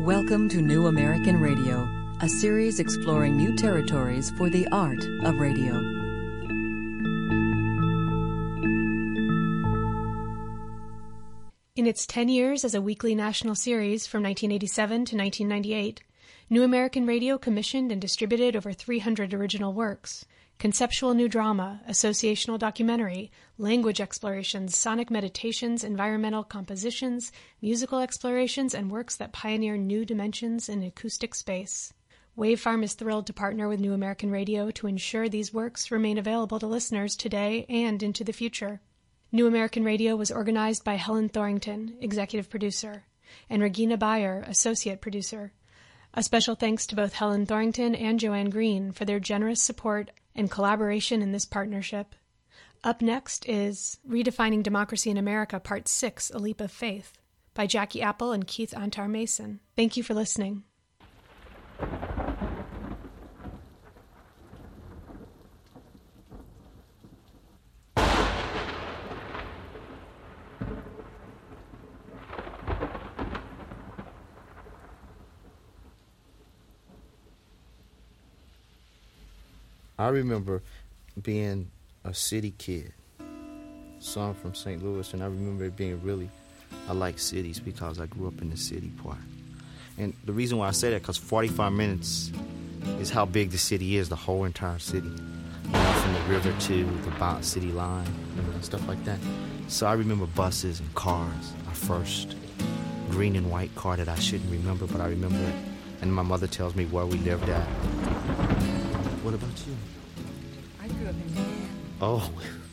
Welcome to New American Radio, a series exploring new territories for the art of radio. In its 10 years as a weekly national series from 1987 to 1998, New American Radio commissioned and distributed over 300 original works. Conceptual new drama, associational documentary, language explorations, sonic meditations, environmental compositions, musical explorations, and works that pioneer new dimensions in acoustic space. Wave Farm is thrilled to partner with New American Radio to ensure these works remain available to listeners today and into the future. New American Radio was organized by Helen Thorington, executive producer, and Regina Bayer, associate producer. A special thanks to both Helen Thorington and Joanne Green for their generous support and collaboration in this partnership. Up next is Redefining Democracy in America, Part 6, A Leap of Faith, by Jackie Apple and Keith Antar Mason. Thank you for listening. I remember being a city kid. So I'm from St. Louis, and I remember it being I like cities because I grew up in the city part. And the reason why I say that, because 45 minutes is how big the city is, the whole entire city. You know, from the river to the city line, and stuff like that. So I remember buses and cars. My first green and white car that I shouldn't remember, but I remember it. And my mother tells me where we lived at. What about you? I grew up in Manhattan. Oh,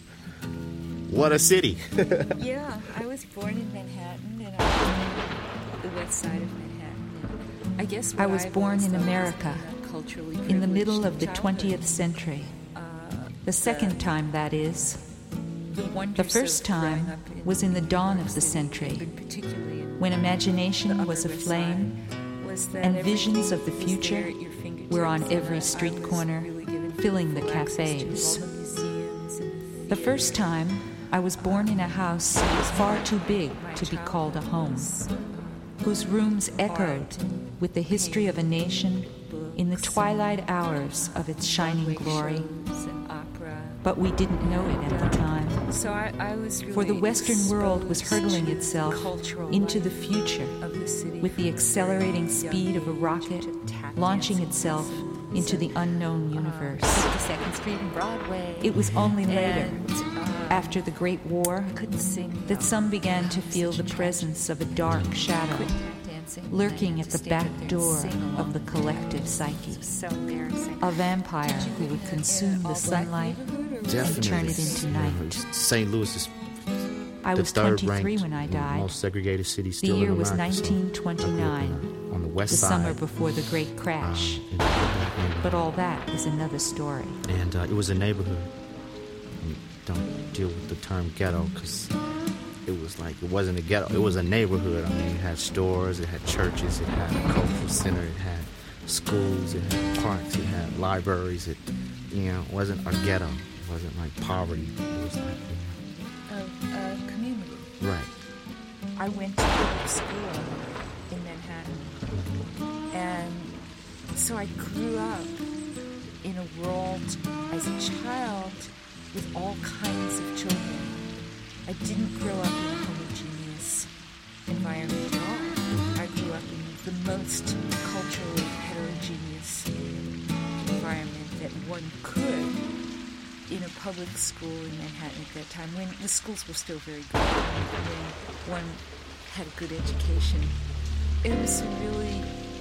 what a city. Yeah, I was born in Manhattan, and I was on the west side of Manhattan. And I guess I was born in America, in the middle of the 20th century. The second time, that is. The first time was in the dawn of the century, when imagination was aflame and visions of the future were on every street corner, filling the cafes. The first time, I was born in a house far too big to be called a home, whose rooms echoed with the history of a nation in the twilight hours of its shining glory. But we didn't know it at the time. For the Western world was hurtling itself into the future with the accelerating speed of a rocket, launching itself into the unknown universe. 52nd Street and Broadway. It was only later, after the Great War, that some began to feel the presence of a dark shadow lurking at the back door of the collective psyche. A vampire who would consume the sunlight and turn it into night. St. Louis is I was 23 when I died. Most segregated city The still year in was America, 1929, on the west the side, summer before the Great Crash. But all that is another story. And it was a neighborhood. And don't deal with the term ghetto, because it was like, it wasn't a ghetto, it was a neighborhood. I mean, it had stores, it had churches, it had a cultural center, it had schools, it had parks, it had libraries. It, wasn't a ghetto. It wasn't like poverty. It was like, a community. Right. I went to public school in Manhattan, and so I grew up in a world as a child with all kinds of children. I didn't grow up in a homogeneous environment at all. I grew up in the most culturally heterogeneous environment that one could in a public school in Manhattan at that time, when the schools were still very good, when one had a good education. It was a really,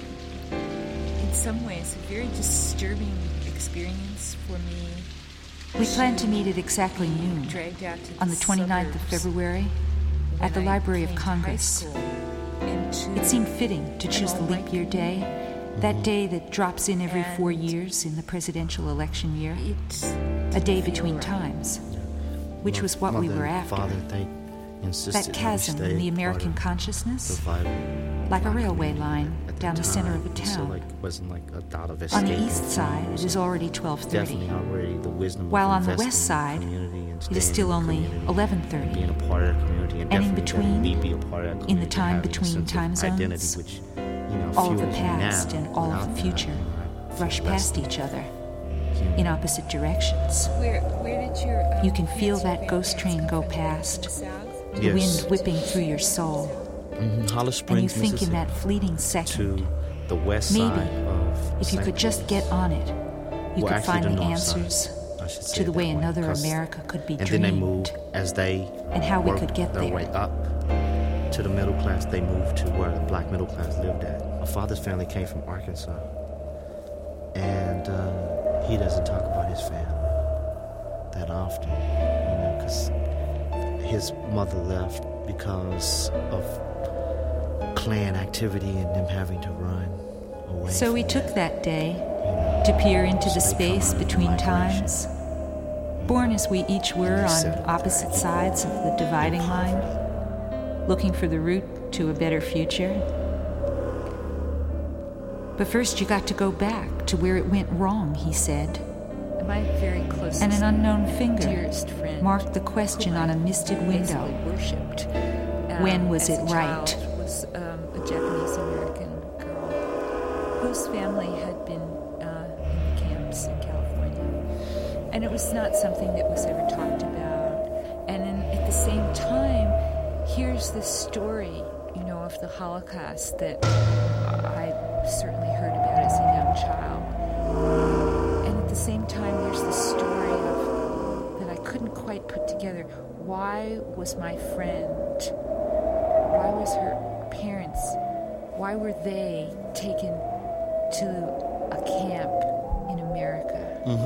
in some ways, a very disturbing experience for me. We planned to meet at exactly noon, on the 29th of February, at the Library of Congress. It seemed fitting to choose the leap year day, that day that drops in every 4 years in the presidential election year, a day between times, which was what we were after. That chasm in the American consciousness, like a railway line down the center of a town. On the east side, it is already 12:30, while on the west side, it is still only 11:30. And in between, in the time between time zones, All of the past and all of the future rush past each other in opposite directions. Where did your You can feel that ghost train go past, the wind whipping through your soul. Hollis And you Springs, think in that fleeting second, to the west maybe side of if you could just get on it, you Well, could actually, find the the north answers side, I should say to the it way that way, another 'cause- America could be And dreamed. then they moved as they And how we worked could get their there. way up to the middle class. They moved to where the black middle class lived at. My father's family came from Arkansas, and he doesn't talk about his family that often, because his mother left because of Klan activity and them having to run away. So we from took that day that. to peer into the So they come space out in between migration. times, born as we each were on settled opposite there. sides of the dividing line, looking for the route to a better future. But first you got to go back to where it went wrong, he said, my very closest, and an unknown finger dearest friend marked the question whom on I a misted window. basically worshipped. When was as it a right? child, was a Japanese American girl whose family had been in the camps in California, and it was not something that was ever talked about. And at the same time, here's this story, of the Holocaust that I certainly heard about as a young child. And at the same time, there's this story that I couldn't quite put together. Why was my friend, why was her parents, why were they taken to a camp in America?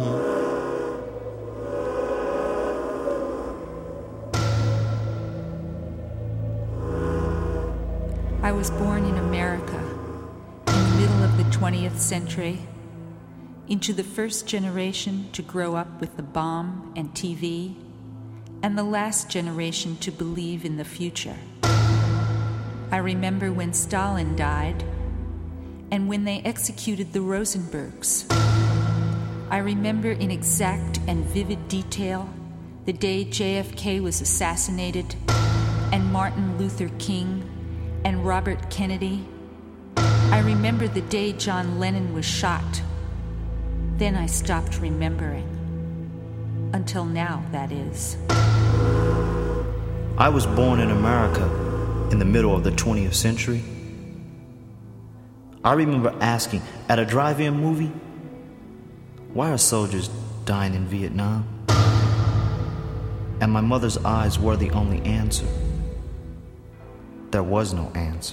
I was born in America in the middle of the 20th century, into the first generation to grow up with the bomb and TV, and the last generation to believe in the future. I remember when Stalin died, and when they executed the Rosenbergs. I remember in exact and vivid detail the day JFK was assassinated, and Martin Luther King, and Robert Kennedy. I remember the day John Lennon was shot. Then I stopped remembering. Until now, that is. I was born in America in the middle of the 20th century. I remember asking at a drive-in movie, why are soldiers dying in Vietnam? And my mother's eyes were the only answer. There was no answer.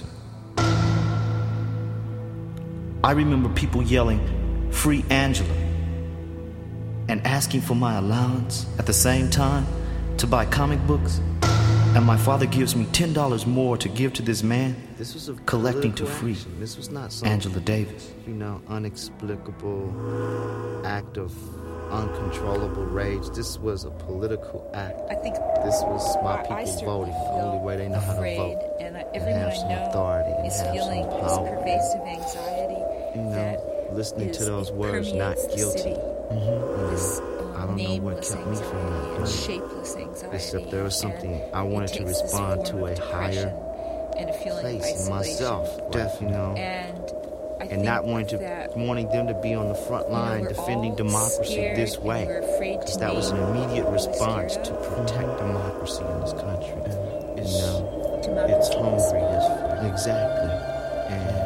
I remember people yelling, "Free Angela," and asking for my allowance at the same time to buy comic books. And my father gives me $10 more to give to this man. This was a collecting to free action. This was not some Angela Davis. Inexplicable act of uncontrollable rage. This was a political act. I think this was my people certainly voting. The only way they know how to vote. And everyone have I some know authority and is have feeling some this power. pervasive anxiety that listening to is- those it words, not permeates the guilty. city. This I don't know what nameless kept me from anxiety that and place. shapeless anxiety. Except there was something and I wanted it to takes this respond form to of a depression higher and a feeling of place in isolation. myself, And I and think not that, wanting them to be on the front line we're defending all democracy scared this and way, we're afraid to because that was an name immediate what we're response scared to of. protect democracy in this country. It's Democracy hungry. is Exactly, and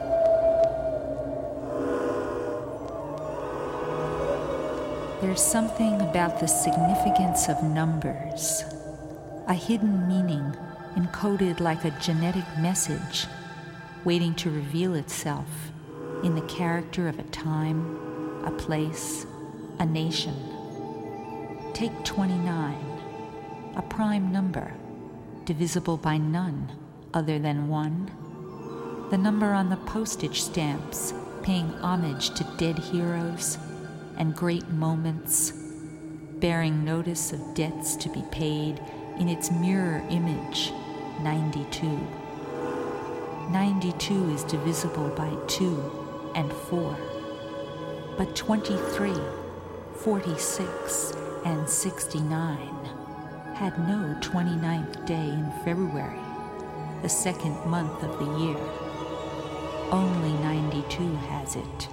There's something about the significance of numbers, a hidden meaning encoded like a genetic message, waiting to reveal itself in the character of a time, a place, a nation. Take 29, a prime number, divisible by none other than 1. The number on the postage stamps paying homage to dead heroes and great moments, bearing notice of debts to be paid in its mirror image, 92. 92 is divisible by 2 and 4. But 23, 46, and 69 had no 29th day in February, the second month of the year. only 92 has it.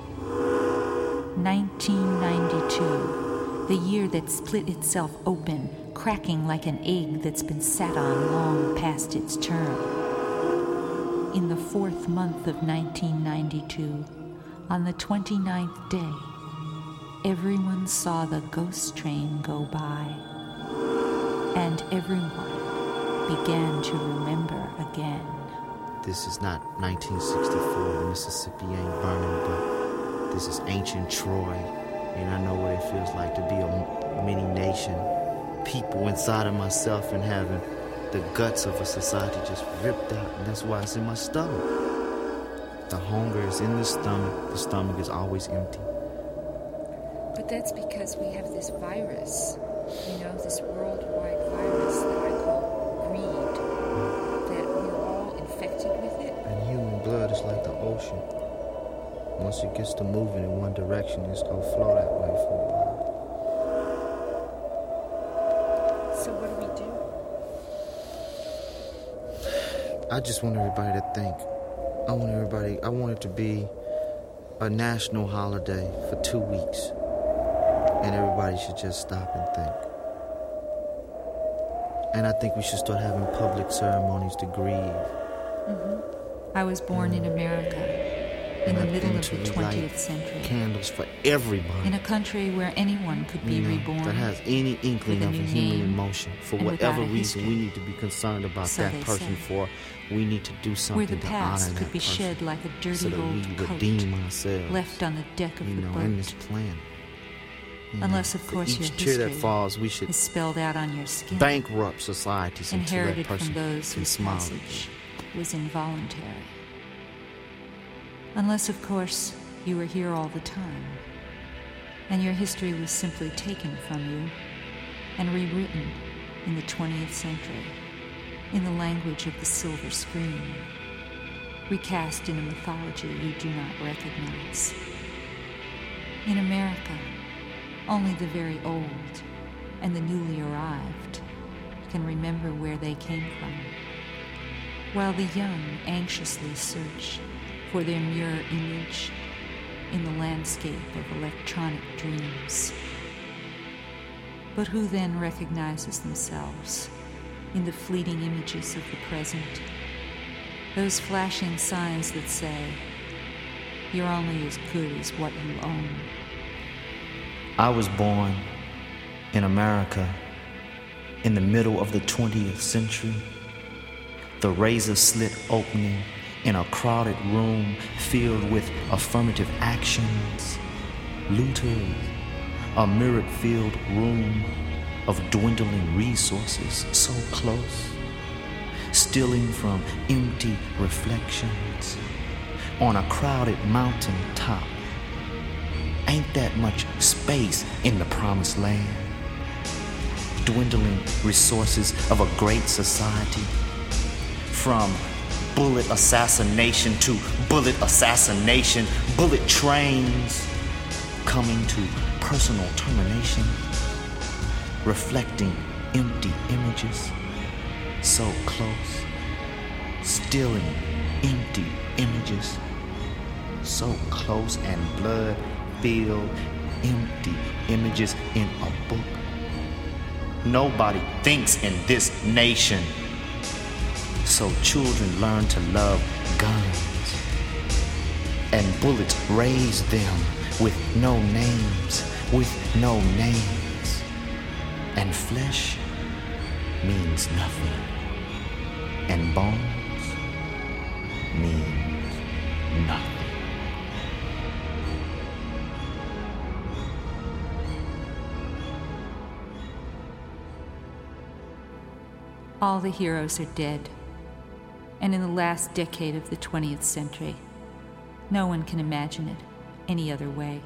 1992, the year that split itself open, cracking like an egg that's been sat on long past its term. In the 4th month of 1992, on the 29th day, everyone saw the ghost train go by, and everyone began to remember again. This is not 1964, the Mississippi ain't burning, but this is ancient Troy, and I know what it feels like to be a mini nation. People inside of myself and having the guts of a society just ripped out, and that's why it's in my stomach. The hunger is in the stomach is always empty. But that's because we have this virus, this worldwide virus that I call greed, that we're all infected with it. And human blood is like the ocean. Once it gets to moving in one direction, it's going to flow that way for a while. So what do we do? I just want everybody to think. I want it to be a national holiday for 2 weeks. And everybody should just stop and think. And I think we should start having public ceremonies to grieve. Mm-hmm. I was born in America in the middle of the 20th century. Candles for everybody. In a country where anyone could be reborn. That has any inkling of a human emotion. For whatever reason we need to be concerned about that person for. We need to do something where the past could be shed like a dirty old coat left on the deck of the boat. In this planet. Unless, of course, your history that falls, we should is spelled out on your skin. Bankrupt societies inherited until that person from those whose passage was involuntary. Unless, of course, you were here all the time, and your history was simply taken from you and rewritten in the 20th century in the language of the silver screen, recast in a mythology you do not recognize. In America, only the very old and the newly arrived can remember where they came from, while the young anxiously search for their mirror image in the landscape of electronic dreams. But who then recognizes themselves in the fleeting images of the present, those flashing signs that say, you're only as good as what you own? I was born in America in the middle of the 20th century, the razor slit opening in a crowded room filled with affirmative actions, looters, a mirror-filled room of dwindling resources so close, stealing from empty reflections on a crowded mountain top. Ain't that much space in the promised land? Dwindling resources of a great society, from bullet assassination to bullet assassination, bullet trains coming to personal termination, reflecting empty images so close, stealing empty images so close, and blood-filled empty images in a book. Nobody thinks in this nation, so children learn to love guns, and bullets raise them with no names, and flesh means nothing, and bones means nothing. All the heroes are dead, and in the last decade of the 20th century, no one can imagine it any other way.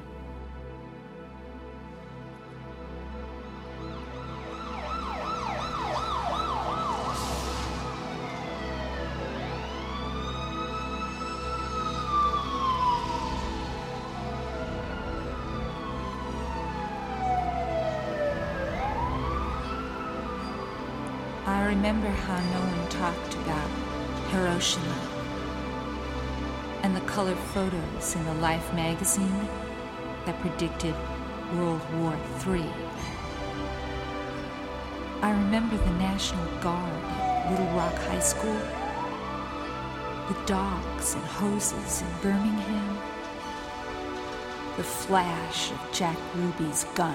I remember how no one talked about Hiroshima and the color photos in the Life magazine that predicted World War III. I remember the National Guard at Little Rock High School, the dogs and hoses in Birmingham, the flash of Jack Ruby's gun.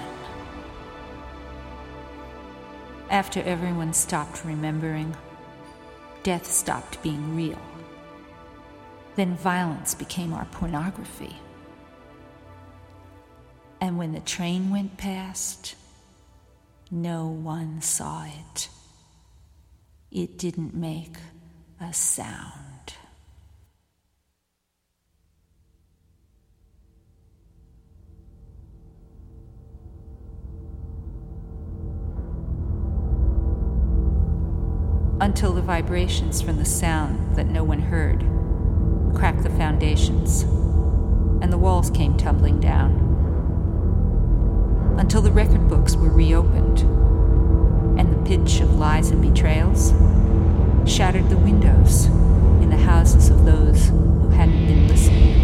After everyone stopped remembering, death stopped being real. Then violence became our pornography. And when the train went past, no one saw it. It didn't make a sound. Until the vibrations from the sound that no one heard cracked the foundations, and the walls came tumbling down. Until the record books were reopened, and the pitch of lies and betrayals shattered the windows in the houses of those who hadn't been listening.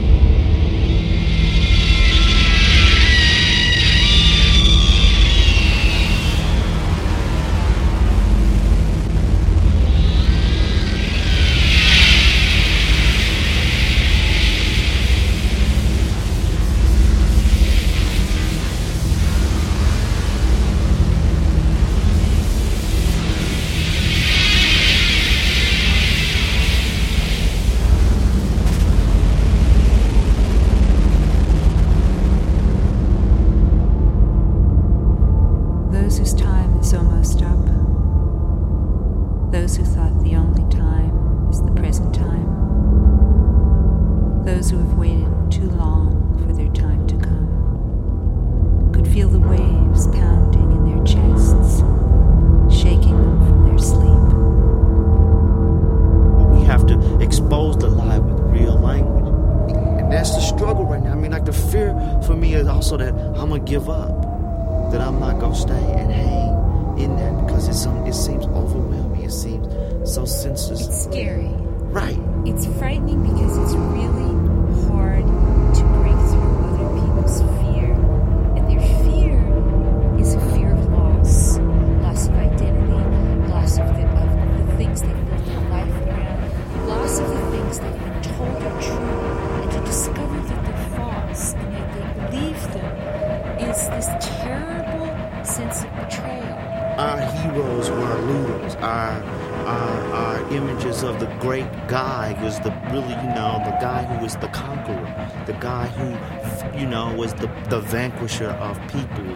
Give up, that I'm not gonna stay and hang in that because it seems overwhelming. It seems so senseless. It's scary. Right. It's frightening because it's really hard to break through other people's fear. And their fear is a fear of loss of identity, loss of the things they've built their life around, loss of the things they've been told are true, and to discover that they're false and that they believe them is this terrible sense of betrayal. Our heroes were looters. Our images of the great guy was the guy who was the conqueror, the guy who, was the vanquisher of people.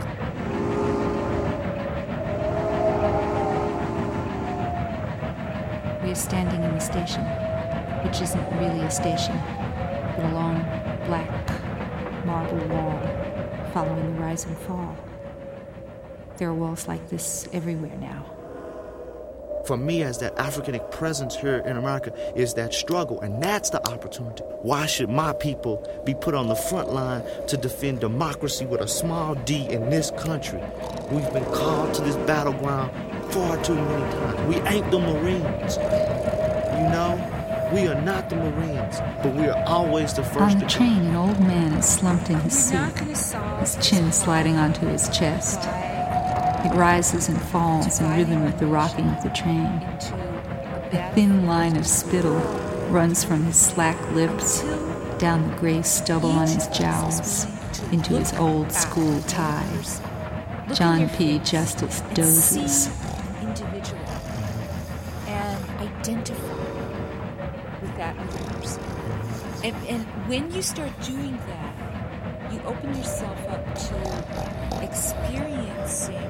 We are standing in the station, which isn't really a station, but a long black marble wall following the rise and fall. There are walls like this everywhere now. For me, as that African presence here in America, is that struggle, and that's the opportunity. Why should my people be put on the front line to defend democracy with a small d in this country? We've been called to this battleground far too many times. We ain't the Marines, We are not the Marines, but we are always the first. On the train, an old man is slumped in his seat, his chin sliding onto his chest. It rises and falls in rhythm with the rocking of the train. A thin line of spittle runs from his slack lips, down the gray stubble on his jowls, into his old school tie. John P. Justice dozes. And identify with that other person. And when you start doing that, you open yourself up to experiencing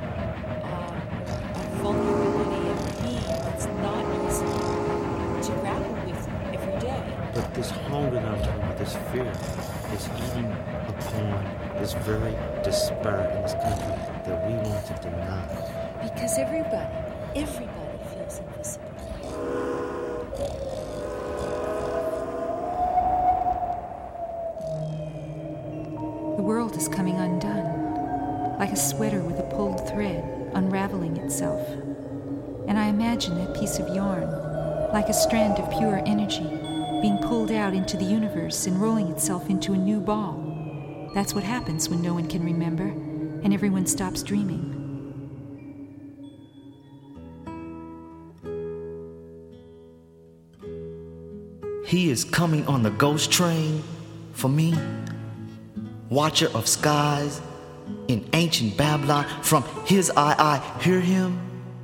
vulnerability and pain that's not easy to grapple with every day. But this hunger that I'm talking about, this fear, is eating upon this very despair in this country that we want to deny. Because everybody feels invisible. The world is coming undone, like a sweater with a pulled thread, unraveling itself. And I imagine that piece of yarn, like a strand of pure energy, being pulled out into the universe and rolling itself into a new ball. That's what happens when no one can remember and everyone stops dreaming. He is coming on the ghost train for me, watcher of skies in ancient Babylon. From his eye I hear him.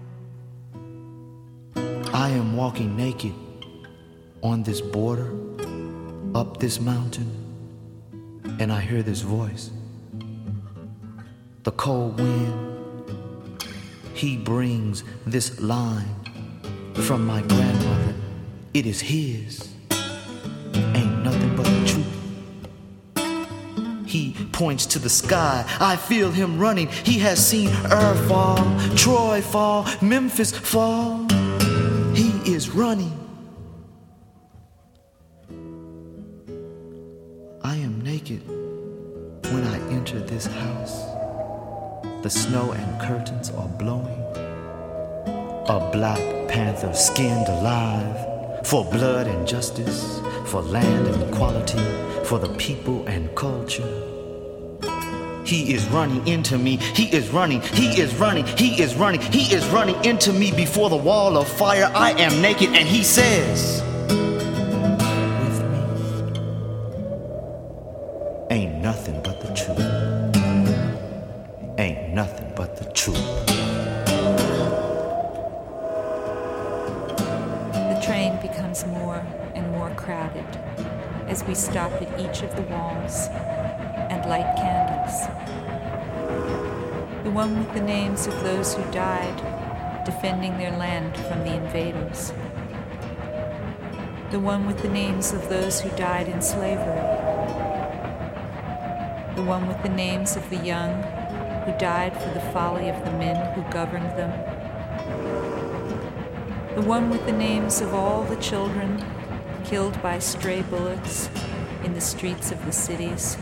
I am walking naked on this border, up this mountain, and I hear this voice. The cold wind, he brings this line from my grandmother. It is his, ain't nothing but the truth. He points to the sky, I feel him running. He has seen fall, Troy fall, Memphis fall. He is running. I am naked when I enter this house. The snow and curtains are blowing. A black panther skinned alive for blood and justice, for land and equality, for the people and culture. He is running into me. He is running. He is running. He is running. He is running into me before the wall of fire. I am naked, and he says, with me, ain't nothing but the truth. Ain't nothing but the truth. The train becomes more and more crowded as we stop at each of the walls and light candles. The one with the names of those who died defending their land from the invaders. The one with the names of those who died in slavery. The one with the names of the young who died for the folly of the men who governed them. The one with the names of all the children killed by stray bullets in the streets of the cities.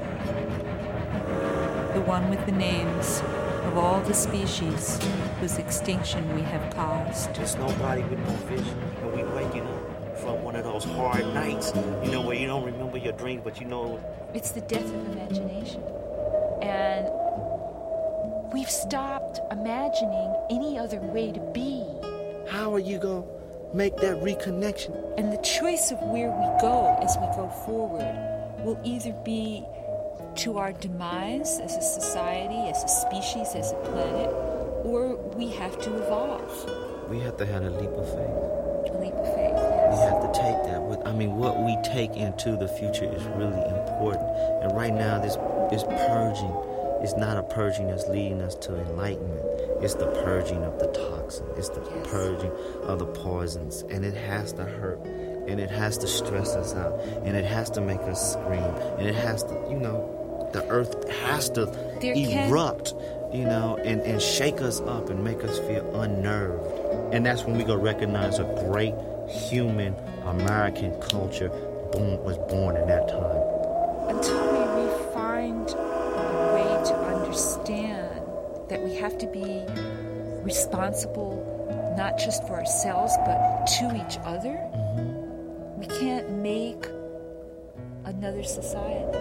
The one with the names of all the species whose extinction we have caused. There's nobody with no vision, and we waking up from one of those hard nights, you know, where you don't remember your dreams, but you know. It's the death of imagination. And we've stopped imagining any other way to be. How are you going to make that reconnection? And the choice of where we go as we go forward will either be to our demise as a society, as a species, as a planet, or we have to evolve. We have to have a leap of faith. A leap of faith, yes. We have to take that. What we take into the future is really important. And right now, this purging is not a purging that's leading us to enlightenment. It's the purging of the toxin. It's the purging of the poisons. And it has to hurt. And it has to stress us out. And it has to make us scream. And it has to, the earth has to erupt, and shake us up and make us feel unnerved. And that's when we go recognize a great human American culture was born in that time. Until we find a way to understand that we have to be responsible not just for ourselves but to each other, we can't make another society.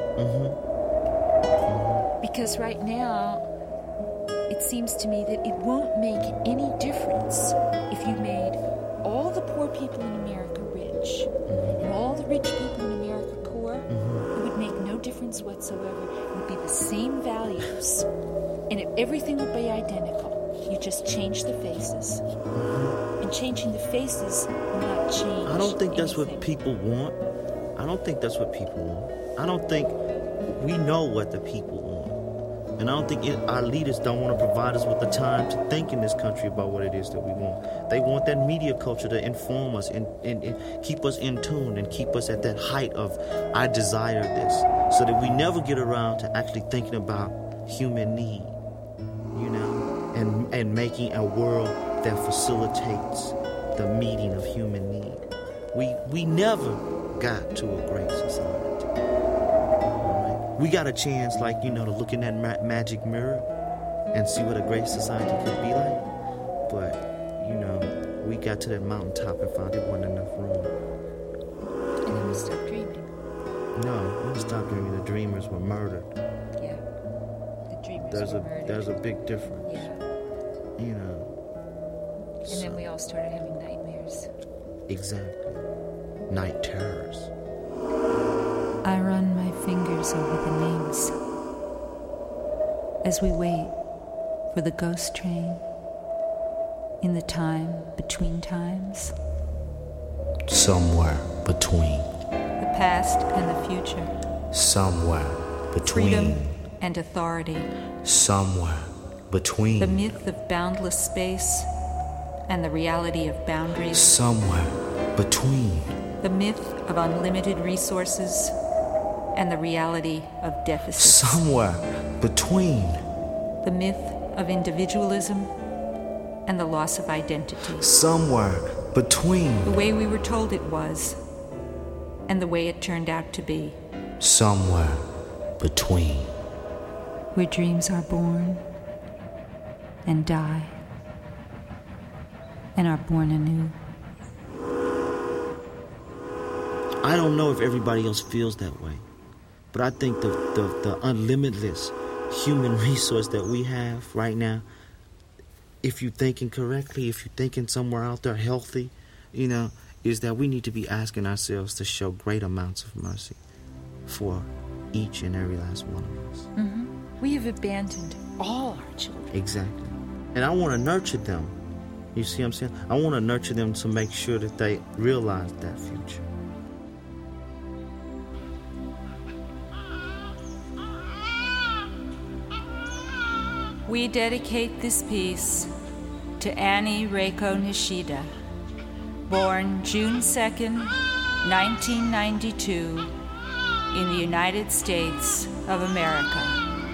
Because right now, it seems to me that it won't make any difference if you made all the poor people in America rich and all the rich people in America poor. It would make no difference whatsoever. It would be the same values, and everything would be identical. You just change the faces. And changing the faces will not change. I don't think that's anything. what people want. I don't think that's what people want. I don't think we know what the people want. And I don't think our leaders don't want to provide us with the time to think in this country about what it is that we want. They want that media culture to inform us and keep us in tune and keep us at that height of, I desire this, so that we never get around to actually thinking about human need, and making a world that facilitates the meeting of human need. We never got to a great society. We got a chance, to look in that magic mirror and see what a great society could be like. But, we got to that mountaintop and found there wasn't enough room. didn't stop dreaming. No, we didn't stop dreaming. The dreamers were murdered. Yeah. The dreamers were murdered. There's a big difference. Yeah. You know. And then we all started having nightmares. Exactly. Night terrors. I run my fingers over the names as we wait for the ghost train in the time between times. Somewhere between. The past and the future. Somewhere between. Freedom and authority. Somewhere between. The myth of boundless space and the reality of boundaries. Somewhere between. The myth of unlimited resources and the reality of deficits. Somewhere between. The myth of individualism and the loss of identity. Somewhere between. The way we were told it was and the way it turned out to be. Somewhere between. Where dreams are born and die and are born anew. I don't know if everybody else feels that way, but I think the unlimitless human resource that we have right now, if you're thinking correctly, if you're thinking somewhere out there healthy, you know, is that we need to be asking ourselves to show great amounts of mercy for each and every last one of us. Mm-hmm. We have abandoned all our children. Exactly. And I want to nurture them. You see what I'm saying? I want to nurture them to make sure that they realize that future. We dedicate this piece to Annie Reiko Nishida, born June 2nd, 1992, in the United States of America.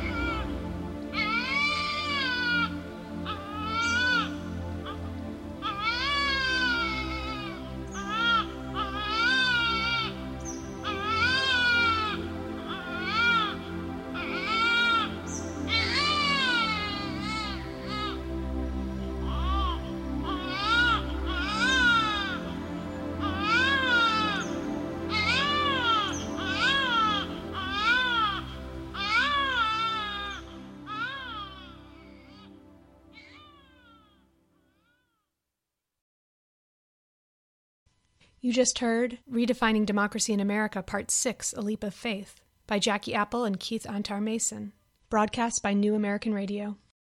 You just heard Redefining Democracy in America, Part 6, A Leap of Faith, by Jackie Apple and Keith Antar Mason, broadcast by New American Radio.